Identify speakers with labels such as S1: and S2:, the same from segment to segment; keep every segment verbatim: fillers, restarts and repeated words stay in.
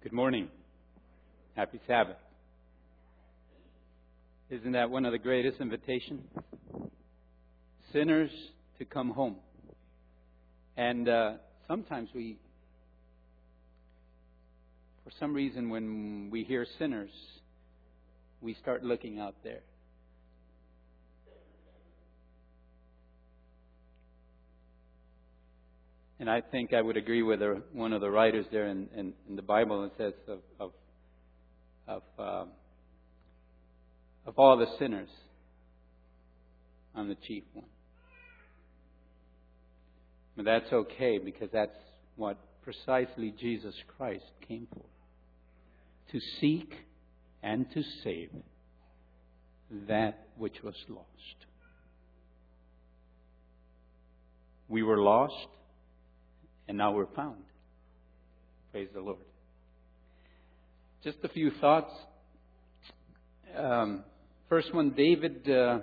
S1: Good morning. Happy Sabbath. Isn't that one of the greatest invitations? Sinners to come home. And uh, sometimes we, for some reason, when we hear sinners, we start looking out there. And I think I would agree with the, one of the writers there in, in, in the Bible that says of of of, uh, of all the sinners, I'm the chief one. But that's okay, because that's what precisely Jesus Christ came for. To seek and to save that which was lost. We were lost, and now we're found. Praise the Lord. Just a few thoughts. Um, first one, David. Uh,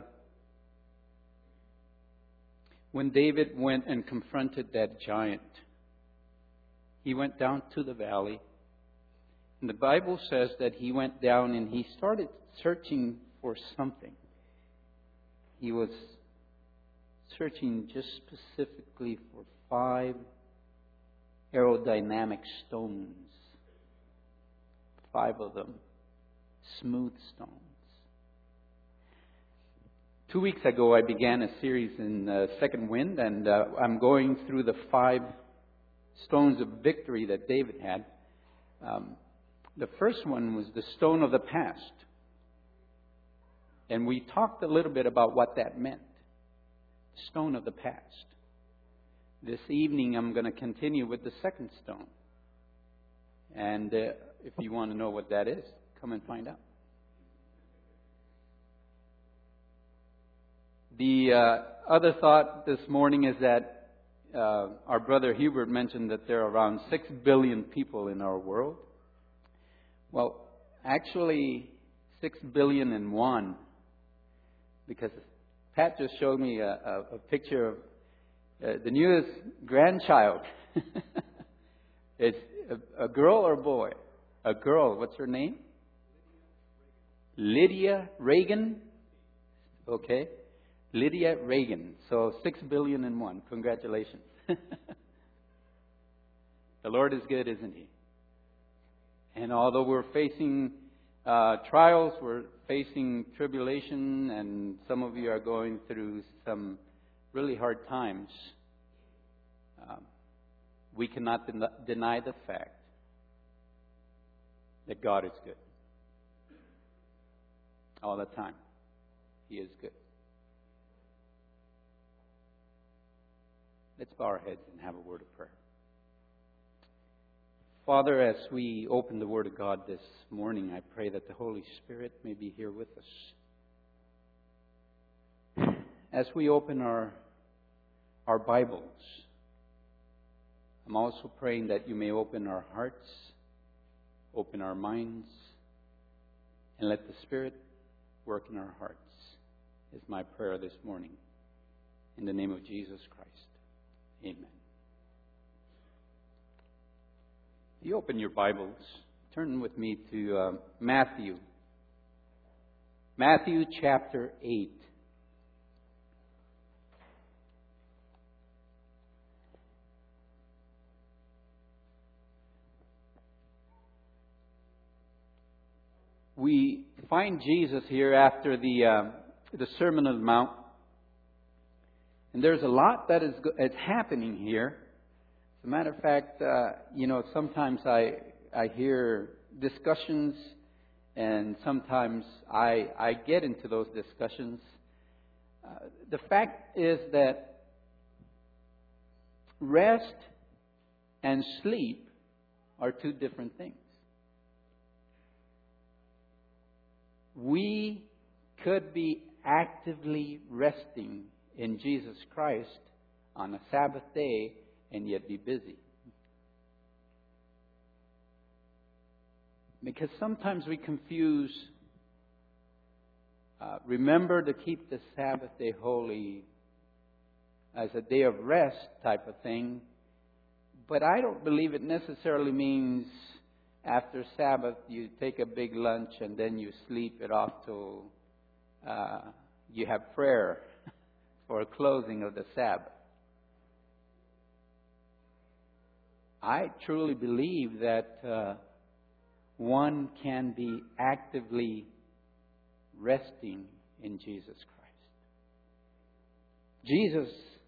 S1: when David went and confronted that giant, he went down to the valley. And the Bible says that he went down and he started searching for something. He was searching just specifically for five aerodynamic stones. Five of them. Smooth stones. Two weeks ago, I began a series in uh, Second Wind, and uh, I'm going through the five stones of victory that David had. Um, the first one was the stone of the past. And we talked a little bit about what that meant. Stone of the past. This evening, I'm going to continue with the second stone. And uh, if you want to know what that is, come and find out. The uh, other thought this morning is that uh, our brother Hubert mentioned that there are around six billion people in our world. Well, actually, six billion and one, because Pat just showed me a, a, a picture of uh, the newest grandchild. It's a, a girl or a boy? A girl. What's her name? Lydia Reagan. Okay. Lydia Reagan. So six billion and one. Congratulations. The Lord is good, isn't He? And although we're facing uh, trials, we're facing tribulation, and some of you are going through some really hard times, um, we cannot den- deny the fact that God is good. All the time. He is good. Let's bow our heads and have a word of prayer. Father, as we open the Word of God this morning, I pray that the Holy Spirit may be here with us. As we open our, our Bibles, I'm also praying that you may open our hearts, open our minds, and let the Spirit work in our hearts, is my prayer this morning. In the name of Jesus Christ. Amen. If you open your Bibles, turn with me to uh, Matthew. Matthew chapter eight. We find Jesus here after the uh, the Sermon on the Mount. And there's a lot that is, is happening here. As a matter of fact, uh, you know, sometimes I I hear discussions, and sometimes I I get into those discussions. Uh, the fact is that rest and sleep are two different things. We could be actively resting in Jesus Christ on a Sabbath day and yet be busy. Because sometimes we confuse uh, remember to keep the Sabbath day holy as a day of rest type of thing. But I don't believe it necessarily means after Sabbath, you take a big lunch and then you sleep it off till uh, you have prayer for a closing of the Sabbath. I truly believe that uh, one can be actively resting in Jesus Christ. Jesus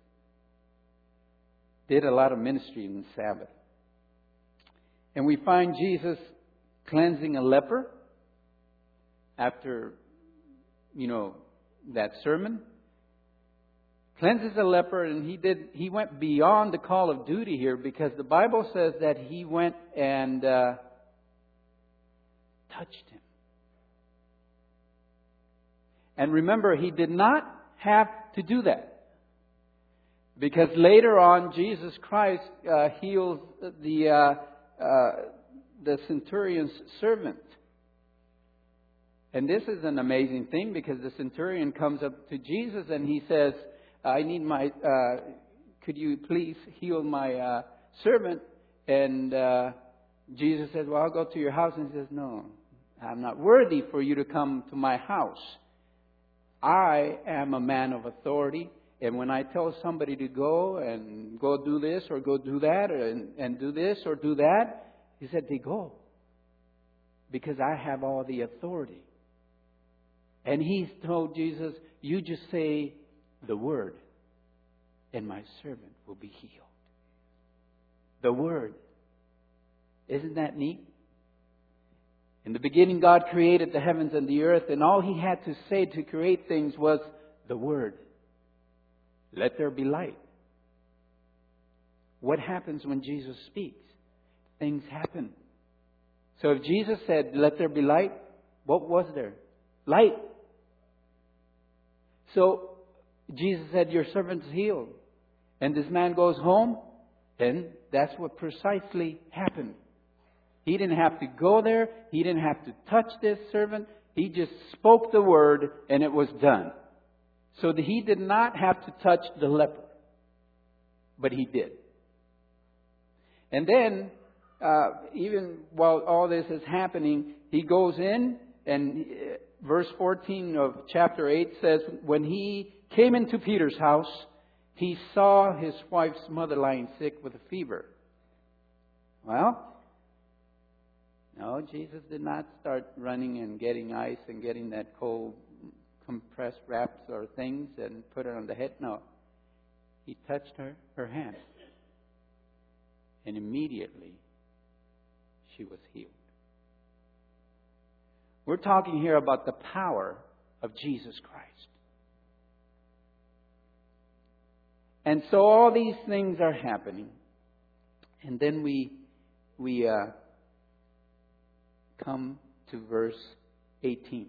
S1: did a lot of ministry in the Sabbath. And we find Jesus cleansing a leper after, you know, that sermon. Cleanses a leper, and he did. He went beyond the call of duty here, because the Bible says that he went and uh, touched him. And remember, he did not have to do that, because later on, Jesus Christ uh, heals the uh, uh, the centurion's servant. And this is an amazing thing, because the centurion comes up to Jesus and he says, I need my, uh, could you please heal my uh, servant? And uh, Jesus says, well, I'll go to your house. And he says, no, I'm not worthy for you to come to my house. I am a man of authority. And when I tell somebody to go and go do this or go do that and, and do this or do that, he said, they go. Because I have all the authority. And he told Jesus, you just say the word, and my servant will be healed. The word. Isn't that neat? In the beginning, God created the heavens and the earth, and all He had to say to create things was the word. Let there be light. What happens when Jesus speaks? Things happen. So if Jesus said, let there be light, what was there? Light. So Jesus said, your servant's healed. And this man goes home. Then that's what precisely happened. He didn't have to go there. He didn't have to touch this servant. He just spoke the word and it was done. So that he did not have to touch the leper. But he did. And then, uh, even while all this is happening, he goes in, and verse fourteen of chapter eight says, when he came into Peter's house, he saw his wife's mother lying sick with a fever. Well, no, Jesus did not start running and getting ice and getting that cold compressed wraps or things and put her on the head. No. He touched her, her hand. And immediately she was healed. We're talking here about the power of Jesus Christ. And so all these things are happening. And then we we uh, come to verse eighteen.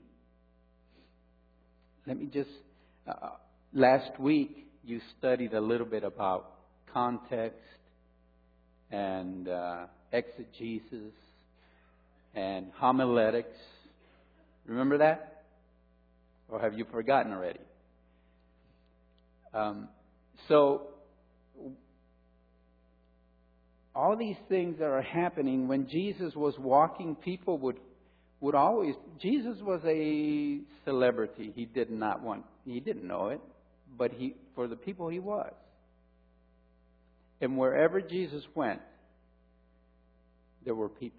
S1: Let me just, uh, last week you studied a little bit about context and uh, exegesis and homiletics. Remember that? Or have you forgotten already? Um, so, all these things that are happening, when Jesus was walking, people would would always... Jesus was a celebrity. He did not want... He didn't know it. But he, for the people, he was. And wherever Jesus went, there were people.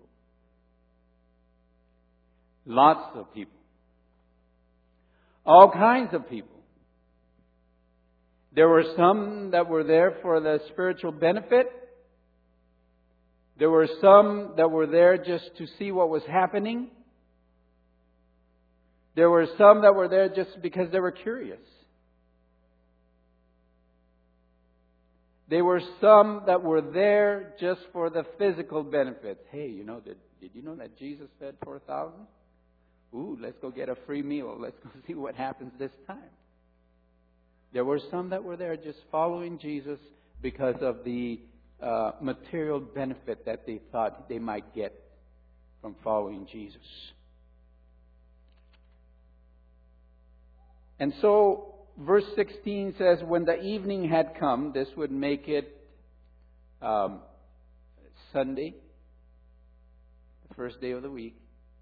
S1: Lots of people. All kinds of people. There were some that were there for the spiritual benefit. There were some that were there just to see what was happening. There were some that were there just because they were curious. There were some that were there just for the physical benefits. Hey, you know, did, did you know that Jesus fed four thousand? Ooh, let's go get a free meal. Let's go see what happens this time. There were some that were there just following Jesus because of the uh, material benefit that they thought they might get from following Jesus. And so, verse sixteen says, when the evening had come, this would make it um, Sunday, first day of the week.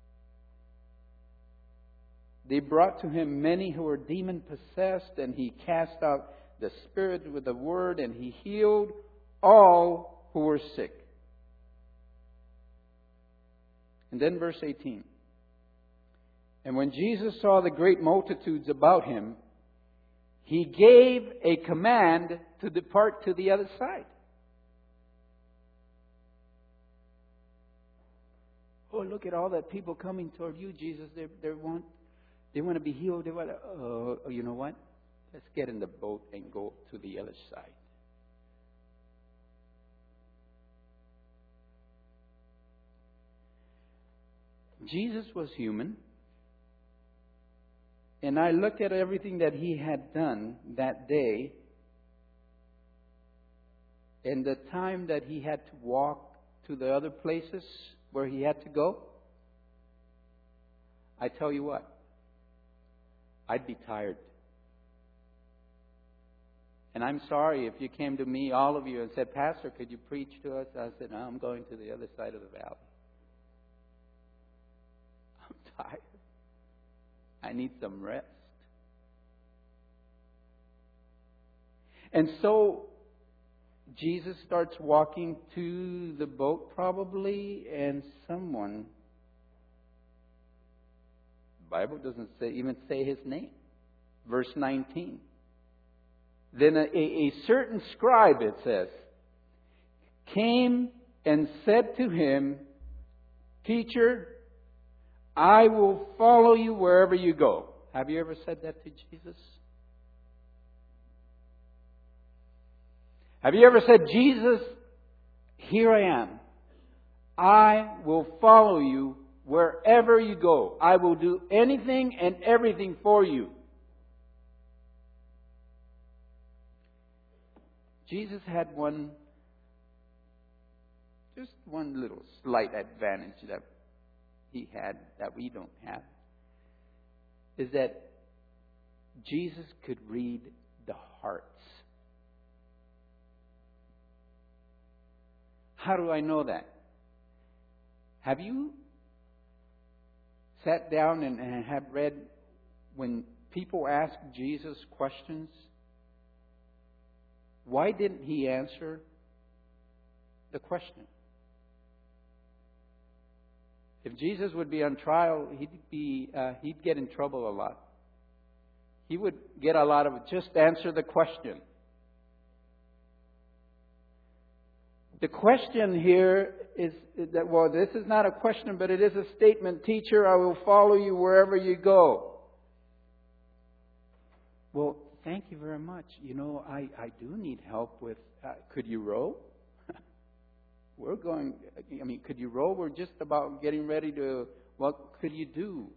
S1: They brought to him many who were demon-possessed, and he cast out the spirit with the word, and he healed all who were sick. And then verse eighteen. And when Jesus saw the great multitudes about him, he gave a command to depart to the other side. Oh, look at all that people coming toward you, Jesus. They they want they want to be healed. They want to, oh, you know what? Let's get in the boat and go to the other side. Jesus was human. And I look at everything that he had done that day, and the time that he had to walk to the other places where he had to go. I tell you what, I'd be tired. And I'm sorry if you came to me, all of you, and said, Pastor, could you preach to us? I said, no, I'm going to the other side of the valley. I'm tired. I need some rest. And so Jesus starts walking to the boat probably, and someone, the Bible doesn't say even say his name. Verse nineteen. Then a, a, a certain scribe, it says, came and said to him, Teacher, I will follow you wherever you go. Have you ever said that to Jesus? Have you ever said, Jesus, here I am. I will follow you wherever you go. I will do anything and everything for you. Jesus had one, just one little slight advantage that he had that we don't have, is that Jesus could read the hearts. How do I know that? Have you sat down and, and have read when people ask Jesus questions? Why didn't he answer the question? If Jesus would be on trial, he'd be uh, he'd get in trouble a lot. He would get a lot of just answer the question. The question here is that, well, this is not a question, but it is a statement. Teacher, I will follow you wherever you go. Well, thank you very much. You know, I, I do need help with, uh, could you row? We're going, I mean, could you row? We're just about getting ready to, what could you do?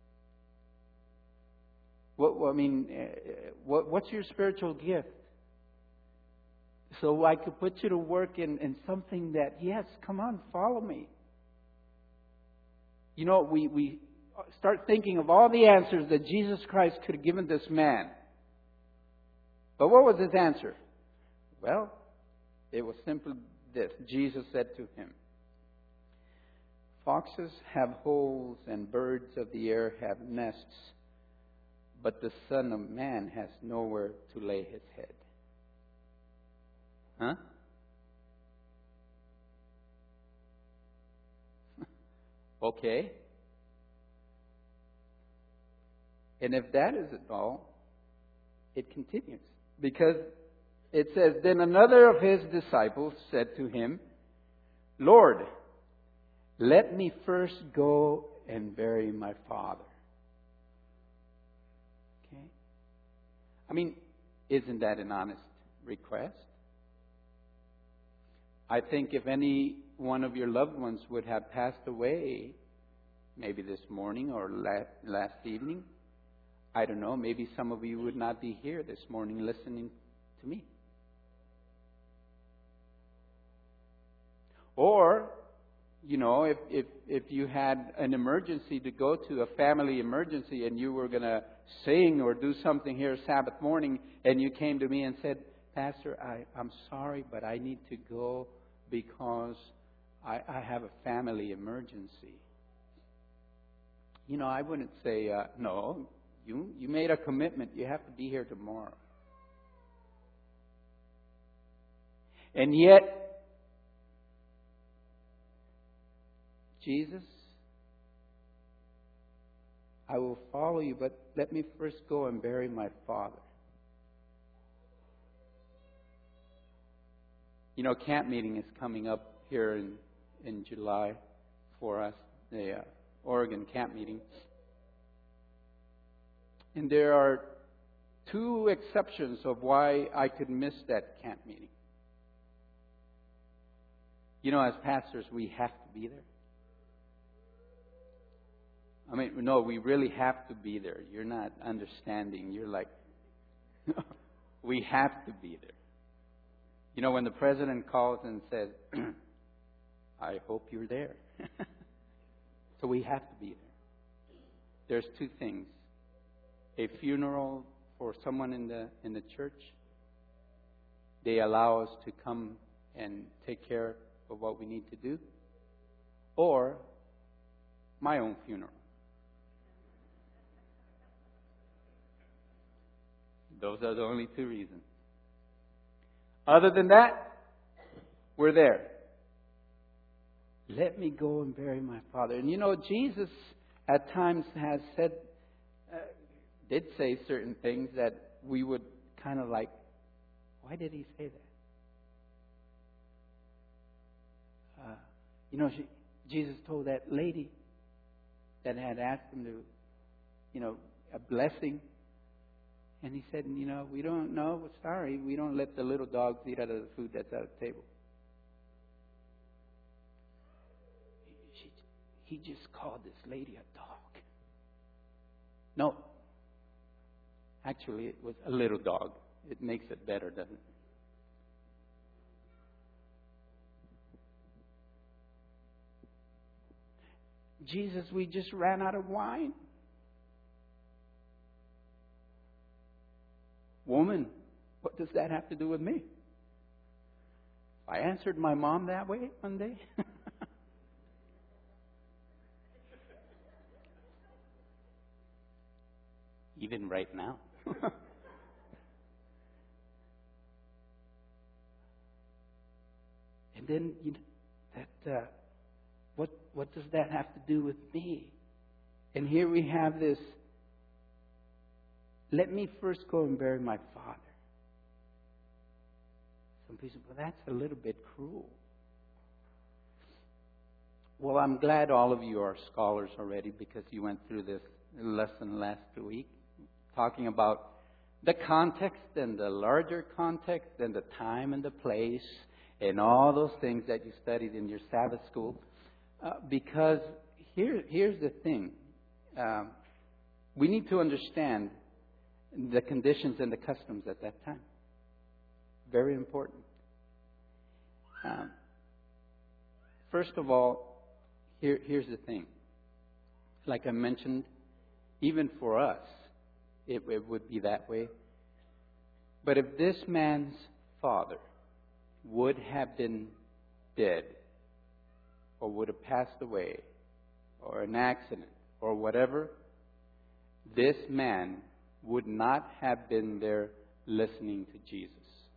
S1: What, I mean, uh, what, what's your spiritual gift? So I could put you to work in, in something that, yes, come on, follow me. You know, we, we start thinking of all the answers that Jesus Christ could have given this man. But what was his answer? Well, it was simply this. Jesus said to him, Foxes have holes and birds of the air have nests, but the Son of Man has nowhere to lay his head. Huh? Okay. And if that isn't all, it continues. Because it says, Then another of his disciples said to him, Lord, let me first go and bury my father. Okay? I mean, isn't that an honest request? I think if any one of your loved ones would have passed away, maybe this morning or last, last evening, I don't know, maybe some of you would not be here this morning listening to me. Or, you know, if, if, if you had an emergency to go to, a family emergency, and you were going to sing or do something here Sabbath morning, and you came to me and said, Pastor, I, I'm sorry, but I need to go because I, I have a family emergency. You know, I wouldn't say, uh, no, you, you made a commitment. You have to be here tomorrow. And yet, Jesus, I will follow you, but let me first go and bury my father. You know, camp meeting is coming up here in, in July for us, the uh, Oregon camp meeting. And there are two exceptions of why I could miss that camp meeting. You know, as pastors, we have to be there. I mean, no, we really have to be there. You're not understanding. You're like, we have to be there. You know, when the president calls and says, I hope you're there. So we have to be there. There's two things. A funeral for someone in the in the church. They allow us to come and take care of what we need to do. Or my own funeral. Those are the only two reasons. Other than that, we're there. Let me go and bury my father. And you know, Jesus at times has said, uh, did say certain things that we would kind of like, why did he say that? Uh, you know, she, Jesus told that lady that had asked him to, you know, a blessing. And he said, you know, we don't know. We're sorry. We don't let the little dogs eat out of the food that's at the table. He, he just called this lady a dog. No. Actually, it was a little dog. It makes it better, doesn't it? Jesus, we just ran out of wine. Woman, what does that have to do with me? I answered my mom that way one day. Even right now. And then, you know, that uh, what what does that have to do with me? And here we have this. Let me first go and bury my father. Some people say, well, that's a little bit cruel. Well, I'm glad all of you are scholars already because you went through this lesson last week, talking about the context and the larger context and the time and the place and all those things that you studied in your Sabbath school. Uh, because here, here's the thing. Um, we need to understand the conditions and the customs at that time. Very important. Um, first of all, here, here's the thing. Like I mentioned, even for us, it, it would be that way. But if this man's father would have been dead, or would have passed away, or an accident, or whatever, this man would not have been there listening to Jesus.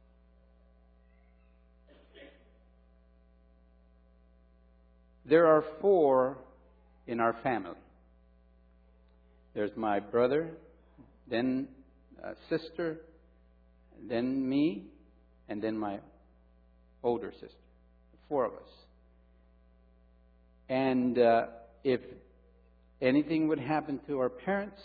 S1: There are four in our family. There's my brother, then a sister, then me, and then my older sister. Four of us. And uh, if anything would happen to our parents,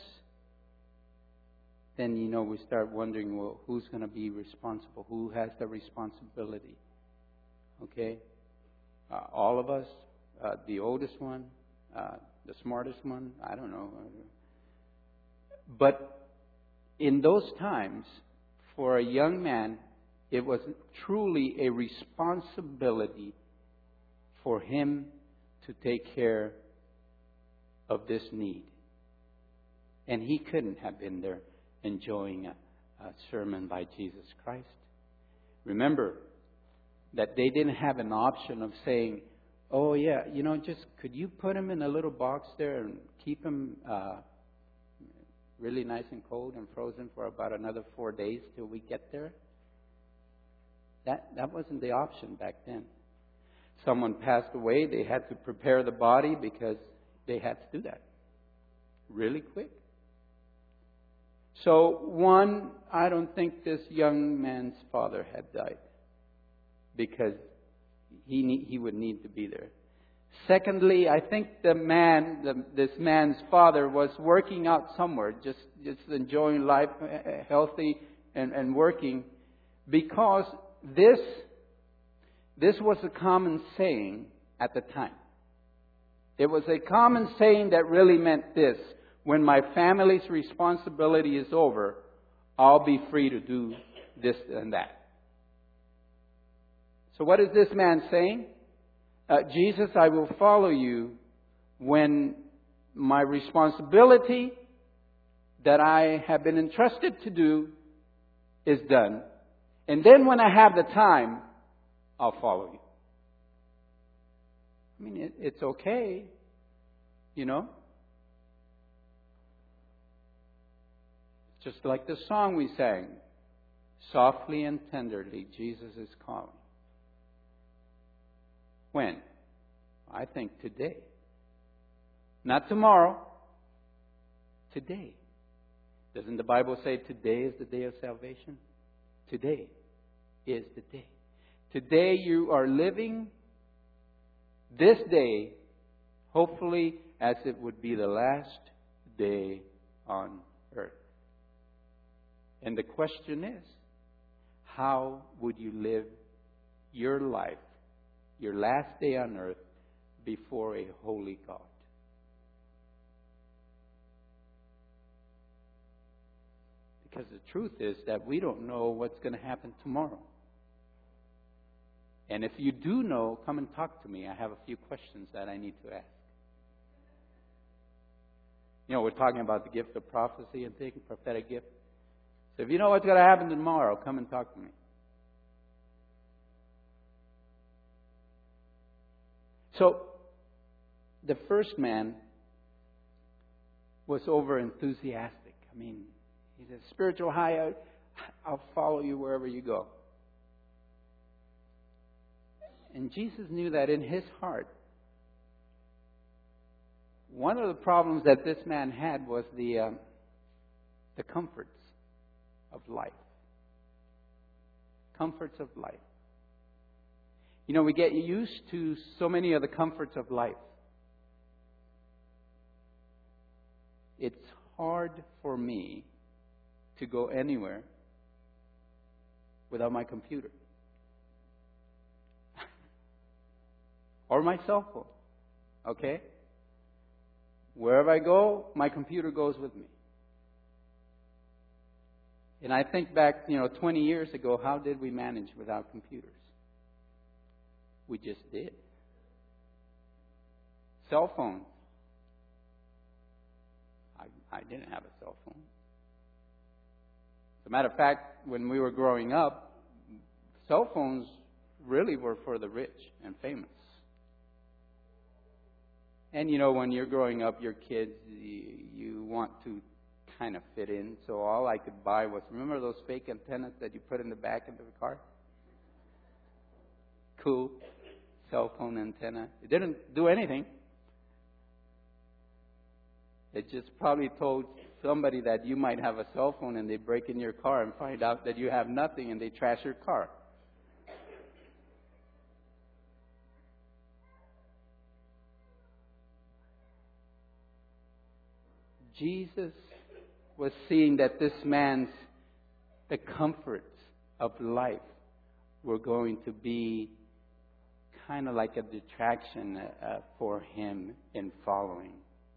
S1: then, you know, we start wondering, well, who's going to be responsible? Who has the responsibility? Okay? Uh, all of us, uh, the oldest one, uh, the smartest one, I don't know. But in those times, for a young man, it was truly a responsibility for him to take care of this need. And he couldn't have been there enjoying a, a sermon by Jesus Christ. Remember that they didn't have an option of saying, oh yeah, you know, just could you put him in a little box there and keep him uh, really nice and cold and frozen for about another four days till we get there? That that wasn't the option back then. Someone passed away, they had to prepare the body because they had to do that really quick. So, one, I don't think this young man's father had died because he need, he would need to be there. Secondly, I think the man, the, this man's father, was working out somewhere, just just enjoying life, healthy and, and working, because this this was a common saying at the time. It was a common saying that really meant this: when my family's responsibility is over, I'll be free to do this and that. So what is this man saying? Uh, Jesus, I will follow you when my responsibility that I have been entrusted to do is done. And then when I have the time, I'll follow you. I mean, it, it's okay, you know. Just like the song we sang, softly and tenderly, Jesus is calling. When? I think today. Not tomorrow. Today. Doesn't the Bible say today is the day of salvation? Today is the day. Today you are living this day, hopefully as it would be the last day on earth. And the question is, how would you live your life, your last day on earth, before a holy God? Because the truth is that we don't know what's going to happen tomorrow. And if you do know, come and talk to me. I have a few questions that I need to ask. You know, we're talking about the gift of prophecy and taking prophetic gift. So if you know what's going to happen tomorrow, come and talk to me. So, the first man was over enthusiastic. I mean, he said, spiritual high, I'll follow you wherever you go. And Jesus knew that in his heart, one of the problems that this man had was the um, the comforts of life. Comforts of life. You know, we get used to so many of the comforts of life. It's hard for me to go anywhere without my computer. Or my cell phone. Okay? Wherever I go, my computer goes with me. And I think back, you know, twenty years ago, how did we manage without computers? We just did. Cell phones. I, I didn't have a cell phone. As a matter of fact, when we were growing up, cell phones really were for the rich and famous. And, you know, when you're growing up, your kids, you, you want to kind of fit in. So all I could buy was, remember those fake antennas that you put in the back of the car? Cool. Cell phone antenna. It didn't do anything. It just probably told somebody that you might have a cell phone and they break in your car and find out that you have nothing and they trash your car. Jesus was seeing that this man's, the comforts of life were going to be kind of like a detraction uh, for him in following.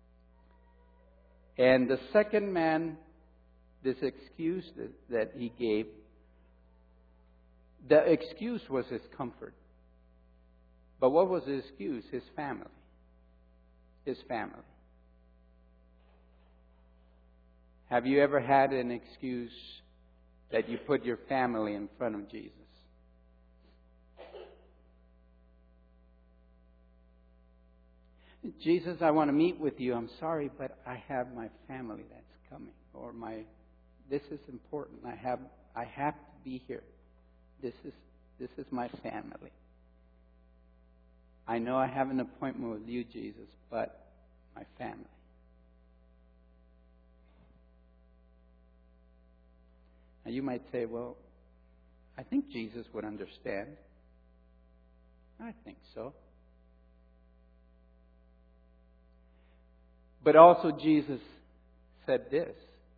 S1: And the second man, this excuse that, that he gave, the excuse was his comfort. But what was his excuse? His family. His family. Have you ever had an excuse that you put your family in front of Jesus? Jesus, I want to meet with you. I'm sorry, but I have my family that's coming. Or my, this is important. I have, I have to be here. This is, this is my family. I know I have an appointment with you, Jesus, but my family. Now you might say, well, I think Jesus would understand. I think so. But also Jesus said this: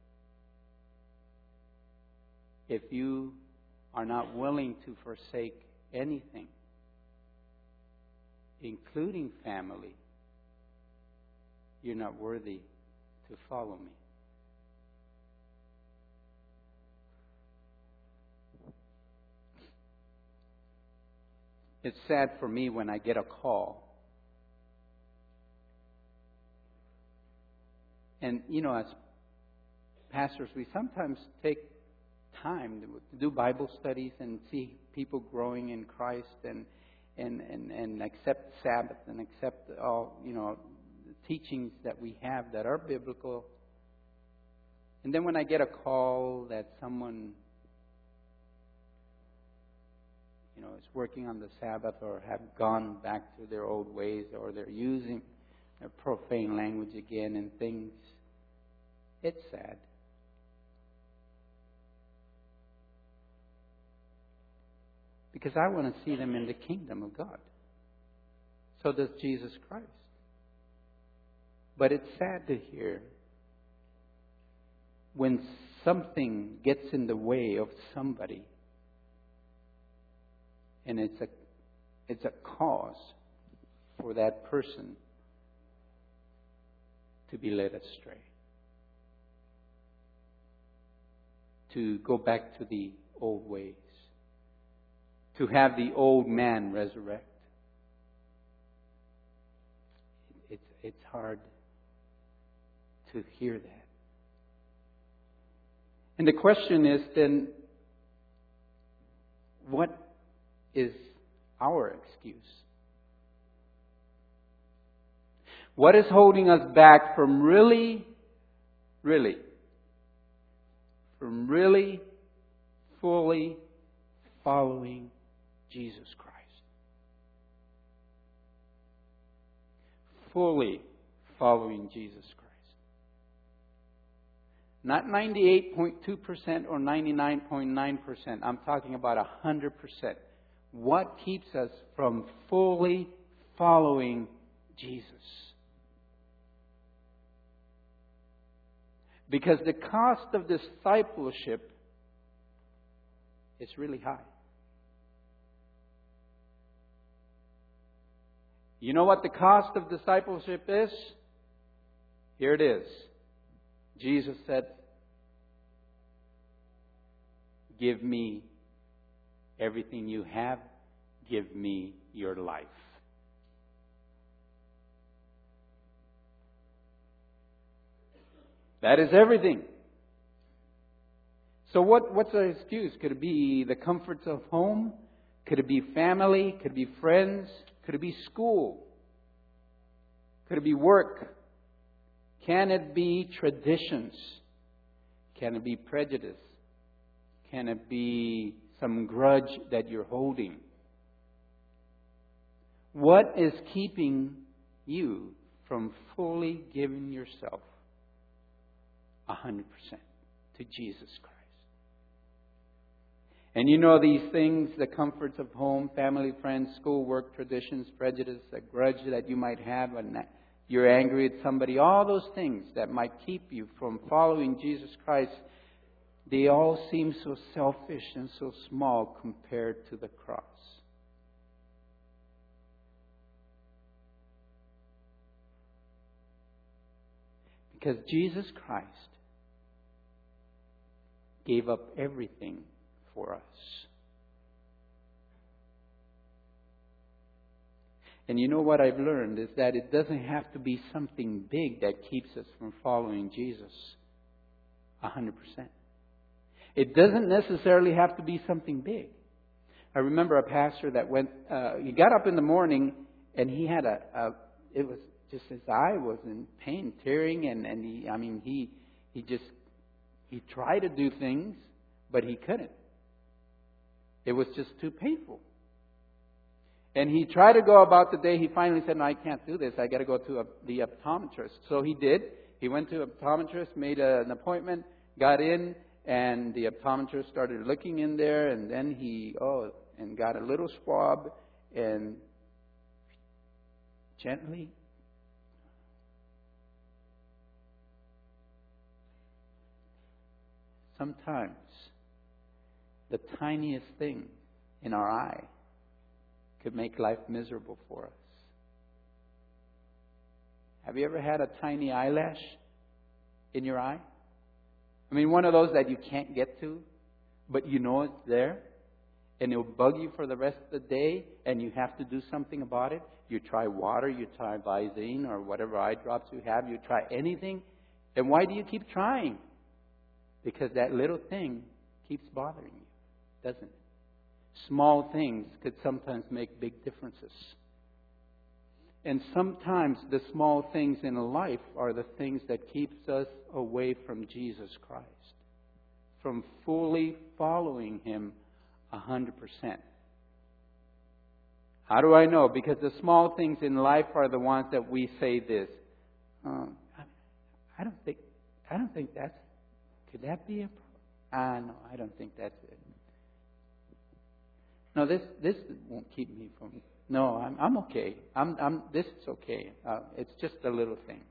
S1: if you are not willing to forsake anything, including family, you're not worthy to follow me. It's sad for me when I get a call. And, you know, as pastors, we sometimes take time to do Bible studies and see people growing in Christ and and, and, and accept Sabbath and accept all, you know, the teachings that we have that are biblical. And then when I get a call that someone, you know, is working on the Sabbath or have gone back to their old ways, or they're using their profane language again and things, it's sad. Because I want to see them in the kingdom of God. So does Jesus Christ. But it's sad to hear when something gets in the way of somebody, and it's a it's a cause for that person to be led astray, to go back to the old ways, to have the old man resurrect. It's it's hard to hear that. And the question is then, what is our excuse? What is holding us back from really, really, from really, fully following Jesus Christ? Fully following Jesus Christ. Not ninety-eight point two percent or ninety-nine point nine percent. I'm talking about one hundred percent. What keeps us from fully following Jesus? Because the cost of discipleship is really high. You know what the cost of discipleship is? Here it is. Jesus said, "Give me everything you have. Give me your life." That is everything. So what, what's our excuse? Could it be the comforts of home? Could it be family? Could it be friends? Could it be school? Could it be work? Can it be traditions? Can it be prejudice? Can it be some grudge that you're holding? What is keeping you from fully giving yourself one hundred percent to Jesus Christ? And you know these things, the comforts of home, family, friends, school, work, traditions, prejudice, a grudge that you might have, and you're angry at somebody, all those things that might keep you from following Jesus Christ, they all seem so selfish and so small compared to the cross. Because Jesus Christ gave up everything for us. And you know what I've learned is that it doesn't have to be something big that keeps us from following Jesus one hundred percent. It doesn't necessarily have to be something big. I remember a pastor that went, uh, he got up in the morning and he had a, a, it was just his eye was in pain, tearing, and, and he, I mean, he, he just, he tried to do things, but he couldn't. It was just too painful. And he tried to go about the day. He finally said, no, I can't do this. I got to go to a, the optometrist. So he did. He went to an optometrist, made a, an appointment, got in, and the optometrist started looking in there. And then he, oh, and got a little swab and gently. Sometimes the tiniest thing in our eye could make life miserable for us. Have you ever had a tiny eyelash in your eye? I mean, one of those that you can't get to, but you know it's there, and it'll bug you for the rest of the day, and you have to do something about it. You try water, you try Visine, or whatever eye drops you have, you try anything. And why do you keep trying? Because that little thing keeps bothering you, doesn't it? Small things could sometimes make big differences. And sometimes the small things in life are the things that keeps us away from Jesus Christ, from fully following Him a hundred percent. How do I know? Because the small things in life are the ones that we say this. Um, I don't think. I don't think that's. Could that be a problem? Ah, no, I don't think that's it. No, this this won't keep me from. No, I'm I'm okay. I'm I'm. This is okay. Uh, it's just a little thing.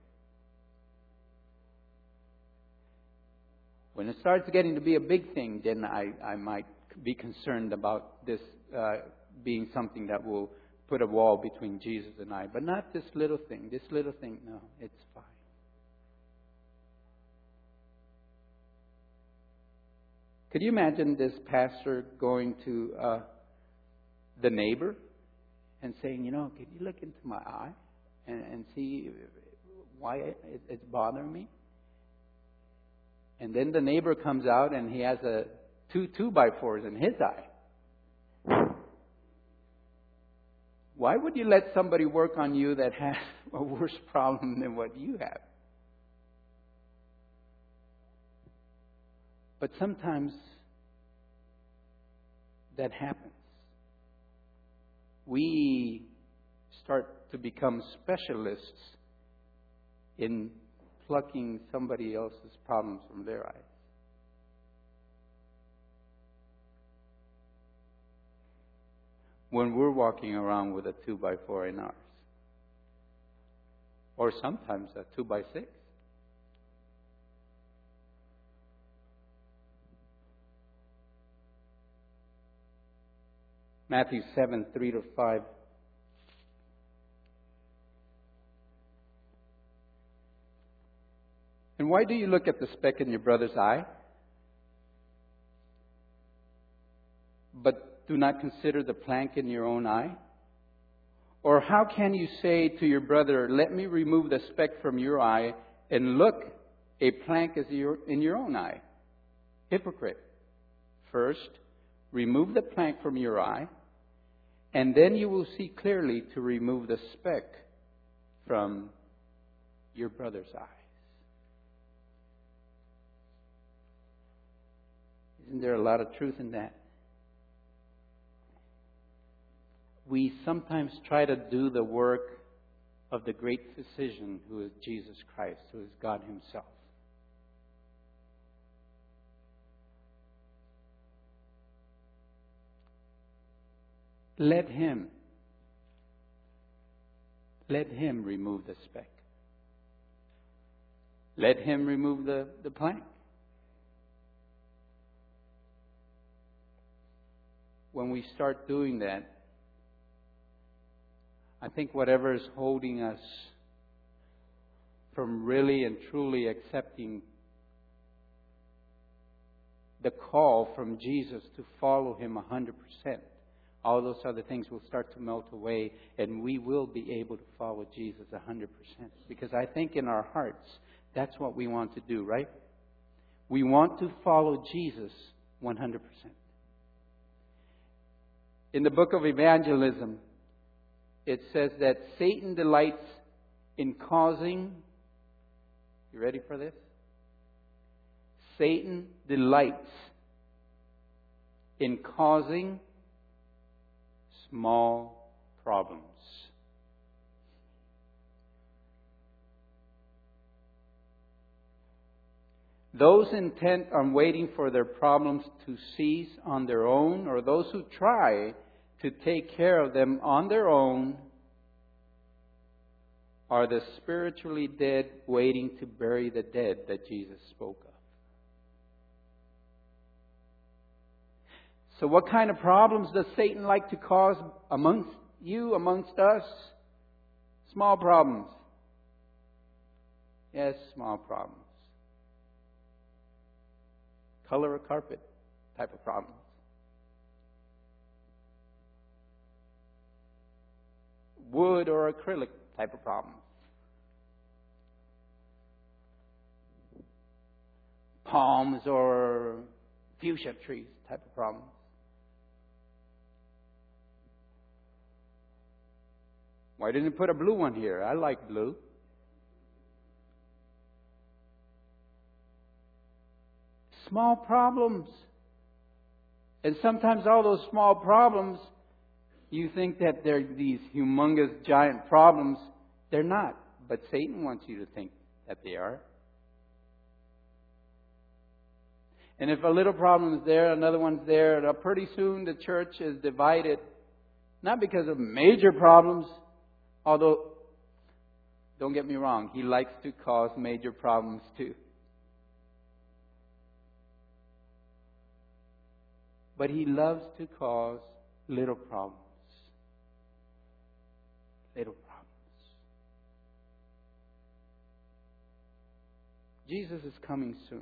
S1: When it starts getting to be a big thing, then I I might be concerned about this uh, being something that will put a wall between Jesus and I. But not this little thing. This little thing. No, it's fine. Could you imagine this pastor going to uh, the neighbor and saying, you know, can you look into my eye and, and see why it, it's bothering me? And then the neighbor comes out and he has a two two by fours in his eye. Why would you let somebody work on you that has a worse problem than what you have? But sometimes that happens. We start to become specialists in plucking somebody else's problems from their eyes. When we're walking around with a two by four in ours. Or sometimes a two by six. Matthew seven, three to five. And why do you look at the speck in your brother's eye, but do not consider the plank in your own eye? Or how can you say to your brother, let me remove the speck from your eye, and look, a plank is in your own eye? Hypocrite. First, remove the plank from your eye, and then you will see clearly to remove the speck from your brother's eyes. Isn't there a lot of truth in that? We sometimes try to do the work of the great physician who is Jesus Christ, who is God Himself. Let Him, let Him remove the speck. Let Him remove the, the plank. When we start doing that, I think whatever is holding us from really and truly accepting the call from Jesus to follow Him one hundred percent, all those other things will start to melt away, and we will be able to follow Jesus one hundred percent. Because I think in our hearts, that's what we want to do, right? We want to follow Jesus one hundred percent. In the book of evangelism, it says that Satan delights in causing, you ready for this? Satan delights in causing small problems. Those intent on waiting for their problems to cease on their own, or those who try to take care of them on their own, are the spiritually dead waiting to bury the dead that Jesus spoke of. So what kind of problems does Satan like to cause amongst you, amongst us? Small problems. Yes, small problems. Color a carpet type of problems. Wood or acrylic type of problems. Palms or fuchsia trees type of problems. Why didn't you put a blue one here? I like blue. Small problems. And sometimes all those small problems, you think that they're these humongous, giant problems. They're not. But Satan wants you to think that they are. And if a little problem is there, another one's there, and pretty soon the church is divided. Not because of major problems, although, don't get me wrong, he likes to cause major problems too. But he loves to cause little problems. Little problems. Jesus is coming soon.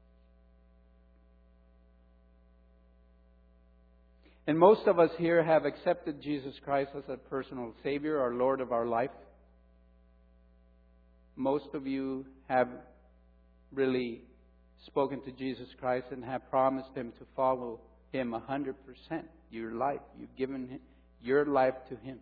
S1: And most of us here have accepted Jesus Christ as a personal Savior, our Lord of our life. Most of you have really spoken to Jesus Christ and have promised Him to follow Him a hundred percent. Your life, you've given him, your life to Him.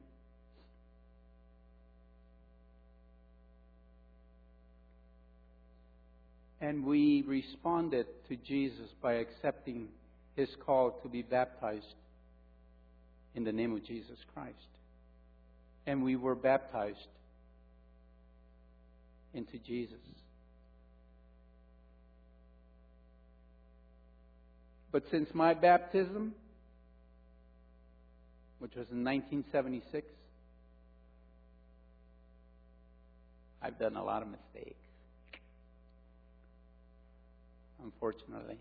S1: And we responded to Jesus by accepting His call to be baptized in the name of Jesus Christ. And we were baptized into Jesus. But since my baptism, which was in nineteen seventy-six, I've done a lot of mistakes. Unfortunately.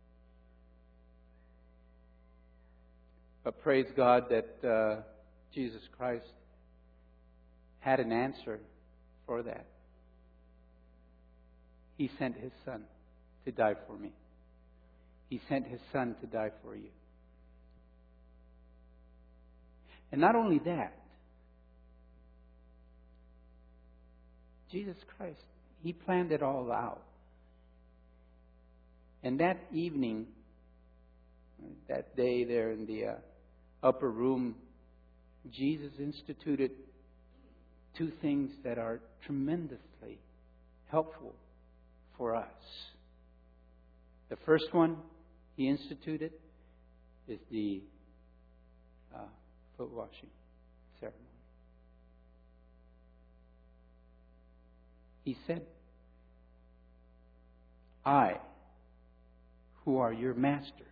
S1: But praise God that uh, Jesus Christ had an answer for that. He sent His Son to die for me. He sent His Son to die for you. And not only that, Jesus Christ, He planned it all out. And that evening, that day there in the uh, upper room, Jesus instituted two things that are tremendously helpful for us. The first one He instituted is the uh, foot washing ceremony. He said, I, who are your master,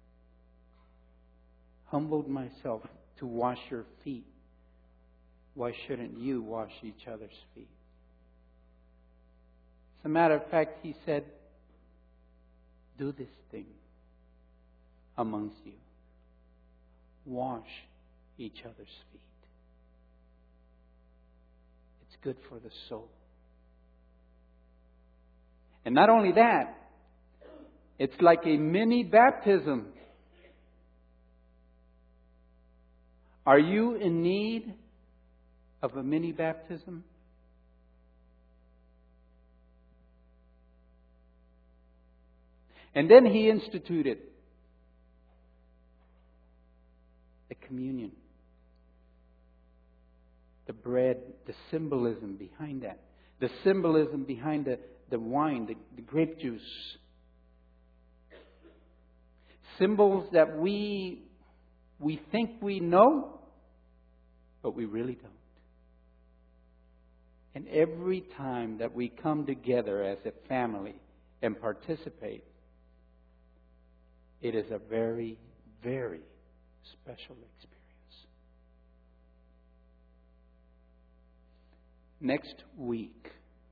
S1: humbled myself to wash your feet. Why shouldn't you wash each other's feet? As a matter of fact, He said, do this thing amongst you. Wash each other's feet. It's good for the soul. And not only that, it's like a mini baptism. Are you in need of a mini baptism? And then He instituted the communion. the bread, the symbolism behind that. The symbolism behind the, the wine, the, the grape juice. Symbols that we, we think we know, but we really don't. And every time that we come together as a family and participate, it is a very, very special experience. Next week,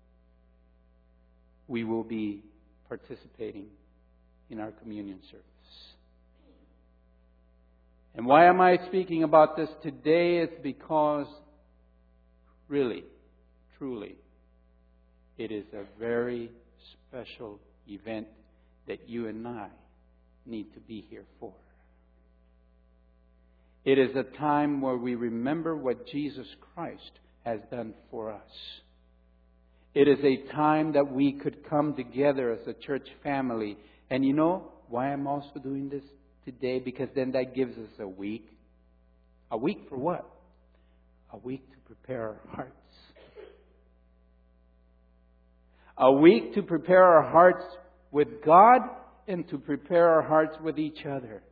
S1: we will be participating in our communion service. And why am I speaking about this today? It's because, really, truly, it is a very special event that you and I need to be here for. It is a time where we remember what Jesus Christ has done for us. It is a time that we could come together as a church family. And you know why I'm also doing this today? Because then that gives us a week. A week for what? A week to prepare our hearts. A week to prepare our hearts with God and to prepare our hearts with each other.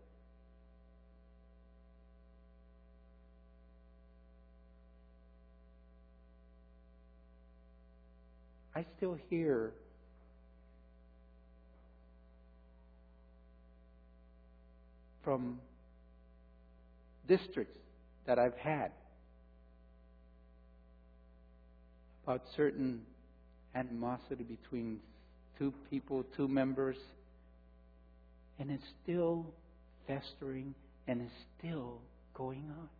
S1: I still hear from districts that I've had about certain animosity between two people, two members, and it's still festering and it's still going on.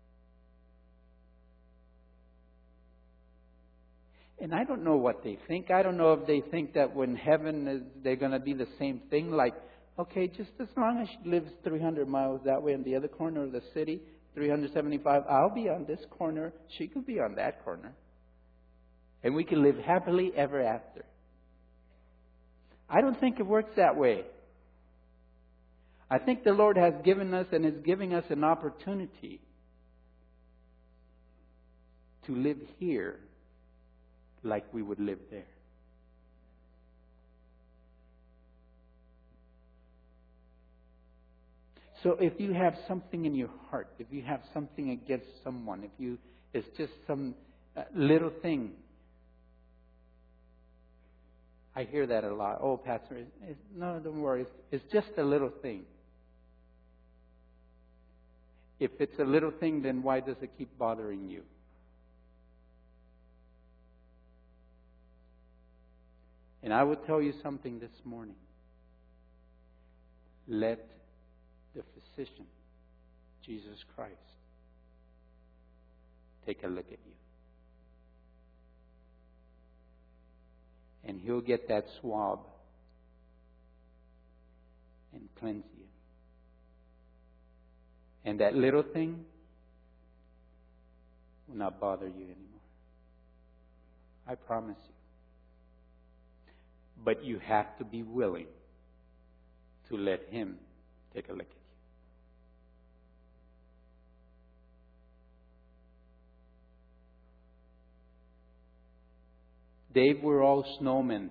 S1: And I don't know what they think. I don't know if they think that when heaven is, they're going to be the same thing. Like, okay, just as long as she lives three hundred miles that way in the other corner of the city, three hundred seventy-five, I'll be on this corner. She could be on that corner. And we can live happily ever after. I don't think it works that way. I think the Lord has given us and is giving us an opportunity to live here like we would live there. So if you have something in your heart, if you have something against someone, if you it's just some uh, little thing. I hear that a lot. Oh, Pastor, it's, it's, no, don't worry. It's, it's just a little thing. If it's a little thing, then why does it keep bothering you? And I will tell you something this morning. Let the physician, Jesus Christ, take a look at you. And He'll get that swab and cleanse you. And that little thing will not bother you anymore. I promise you. But you have to be willing to let Him take a look at you. Dave, we're all snowmen.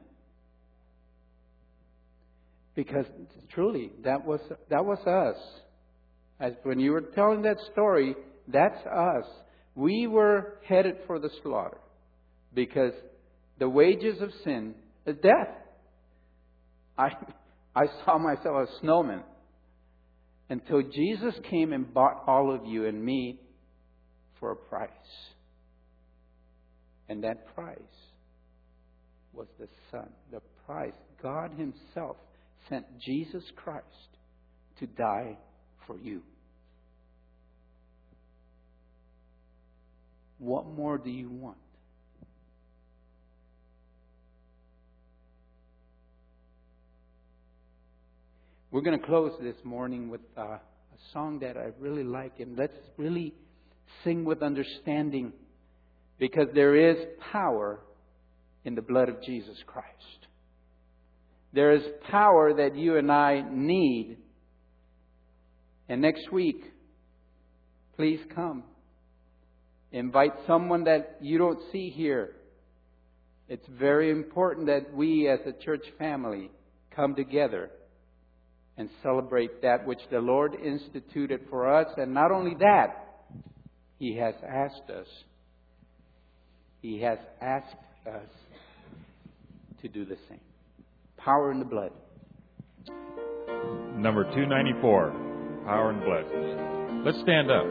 S1: Because truly, that was that was us. As when you were telling that story, that's us. We were headed for the slaughter. Because the wages of sin is death. I I saw myself as a snowman. Until Jesus came and bought all of you and me for a price. And that price was the Son. The price. God Himself sent Jesus Christ to die for you. What more do you want? We're going to close this morning with uh, a song that I really like. And let's really sing with understanding. Because there is power in the blood of Jesus Christ. There is power that you and I need. And next week, please come Invite someone that you don't see here. It's very important that we as a church family come together and celebrate that which the Lord instituted for us. And not only that, He has asked us. He has asked us to do the same. Power in the blood.
S2: Number two ninety-four, Power in the Blood. Let's stand up.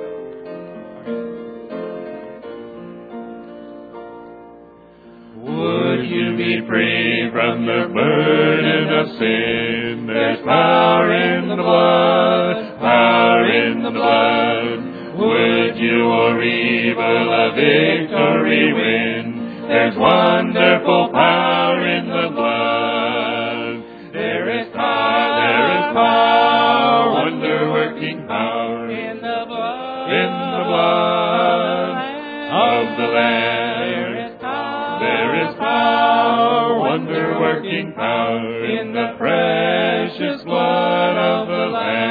S3: Would you be free from the burden of sin? There's power in the blood, power in the blood. Would you or evil a victory win? There's wonderful power in the blood. There is power, there is power, wonder-working power in the blood, in the blood of the Lamb. There is power, wonder-working power in the precious blood of the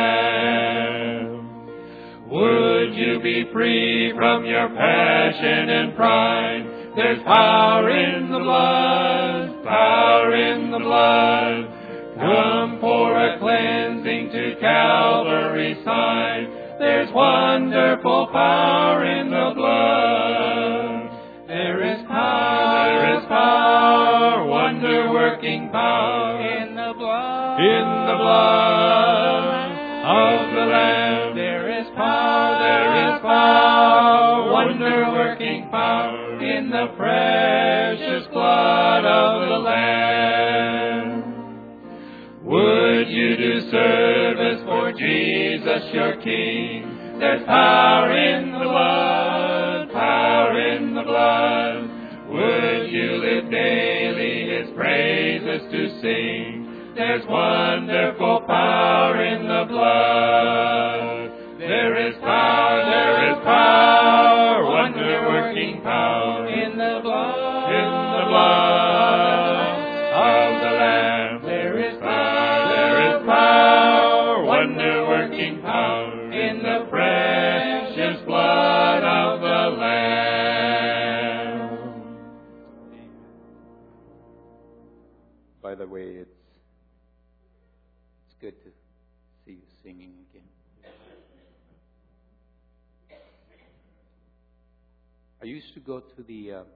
S3: Lamb. Would you be free from your passion and pride? There's power in the blood, power in the blood. Come for a cleansing to Calvary's side. There's wonderful power in the blood. There is power, there is power, wonder-working power in the blood, in the blood of the Lamb. There is power, there is power, wonder-working power in the precious blood of the Lamb. Would you do service for Jesus your King? There's power in the blood, power in the blood. Would you live daily His praises to sing? There's wonderful power in the blood. There is power, there is power, wonder-working power in the blood, in the blood of the Lamb. There is power, there is power, wonder-working power in the precious blood of the Lamb.
S1: By the way, it's it's good to see you singing again. I used to go to the uh,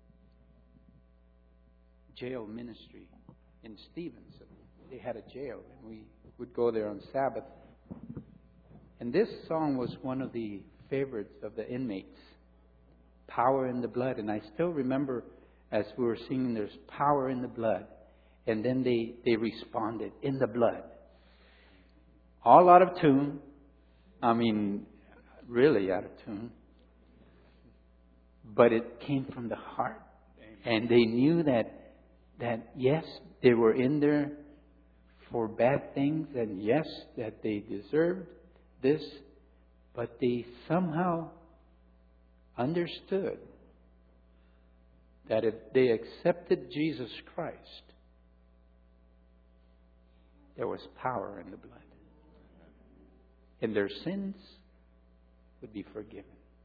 S1: jail ministry in Stevenson. They had a jail, and we would go there on Sabbath. And this song was one of the favorites of the inmates, Power in the Blood. And I still remember as we were singing, there's power in the blood. And then they, they responded, in the blood. All out of tune. I mean, really out of tune. But it came from the heart. And they knew that, that yes, they were in there for bad things. And yes, that they deserved this. But they somehow understood that if they accepted Jesus Christ, there was power in the blood. And their sins would be forgiven.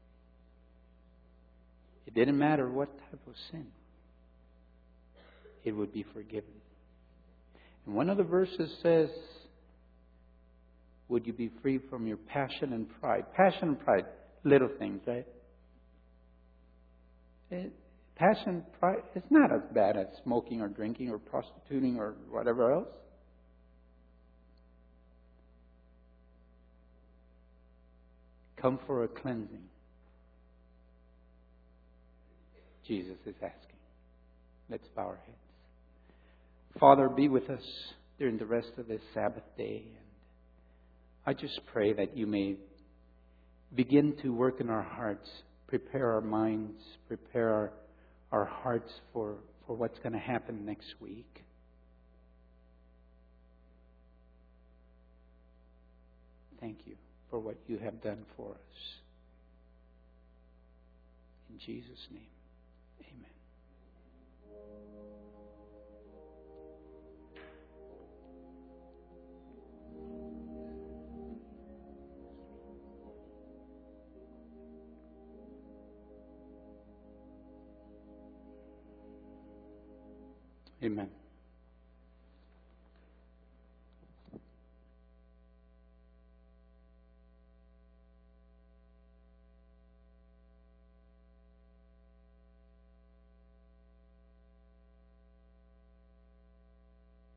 S1: It didn't matter what type of sin. It would be forgiven. And one of the verses says, would you be free from your passion and pride? Passion and pride, little things, right? It, passion, pride, it's not as bad as smoking or drinking or prostituting or whatever else. Come for a cleansing. Jesus is asking. Let's bow our heads. Father, be with us during the rest of this Sabbath day. And I just pray that you may begin to work in our hearts, prepare our minds, prepare our, our hearts for, for what's going to happen next week. Thank you for what you have done for us. In Jesus' name, amen. Amen.